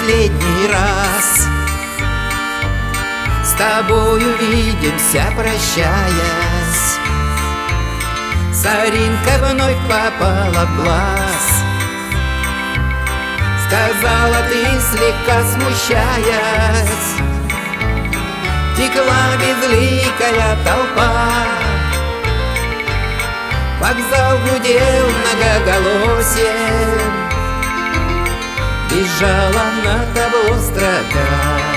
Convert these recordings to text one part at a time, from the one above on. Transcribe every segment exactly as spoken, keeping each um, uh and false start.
последний раз с тобой увидимся, прощаясь. Соринка вновь попала в глаз. Сказала ты, слегка смущаясь. Текла безликая толпа. Вокзал гудел многоголосием. Бежала на табло строка,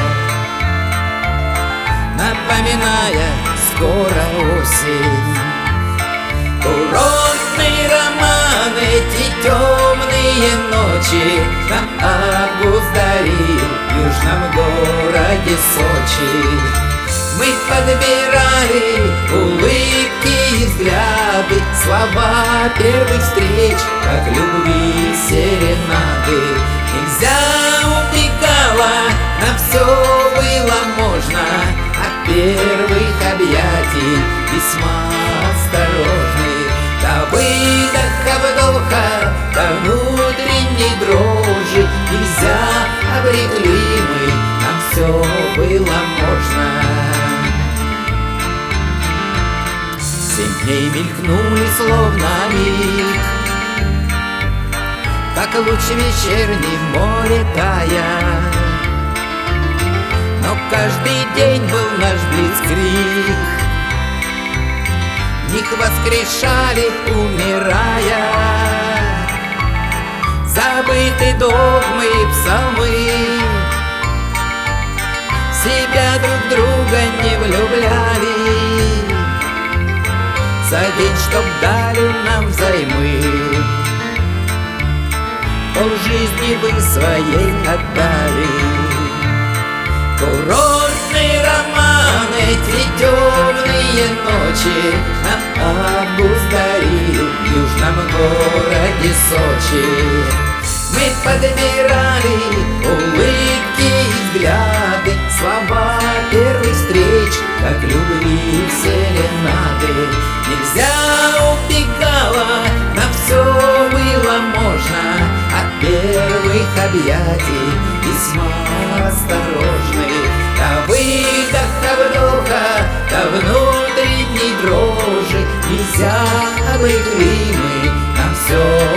напоминая скоро осень. Курортный роман, эти темные ночи нам август дарил в южном городе Сочи. Мы подбирали улыбки и взгляды, слова первых встреч, как любви серенады. Нельзя убегала, на все было можно, от первых объятий весьма осторожны. До выдоха, вдоха, до внутренней дрожи нельзя, обрекли мы, нам все было можно. Семь дней мелькнули словно миг, как луч вечерний в море тая. Но каждый день был наш блицкриг, в них воскрешали, умирая, забыты догмы и псалмы. В себя друг друга не влюбляли, за день, чтоб дали нам взаймы. Полжизни вы своей отдали. Курортный роман, эти темные ночи нам август дарил в южном городе Сочи. Мы подбирали улыбки и взгляды, слова первых встреч, как любви серенады. Нельзя убегала, на все было можно, от первых объятий весьма осторожны. До выдоха, вдоха, до внутренней дрожи нельзя, обрекли мы, нам все